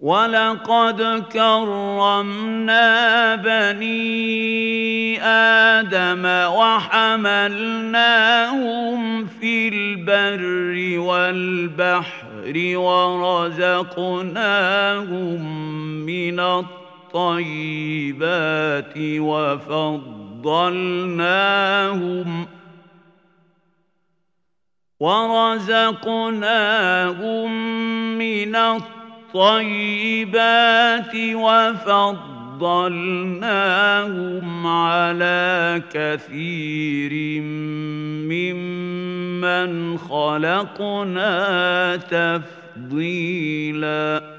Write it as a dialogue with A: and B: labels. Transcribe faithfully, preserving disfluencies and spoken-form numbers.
A: وَلَقَدْ كَرَّمْنَا بَنِي آدَمَ وَحَمَلْنَاهُمْ فِي الْبَرِّ وَالْبَحْرِ وَرَزَقْنَاهُم مِّنَ الطَّيِّبَاتِ وَفَضَّلْنَاهُمْ وَرَزَقْنَاهُم مِّنَ الطَّيِّبَاتِ وَفَضَّلْنَاهُمْ عَلَىٰ كَثِيرٍ مِّمَّنْ خَلَقْنَا تَفْضِيلًا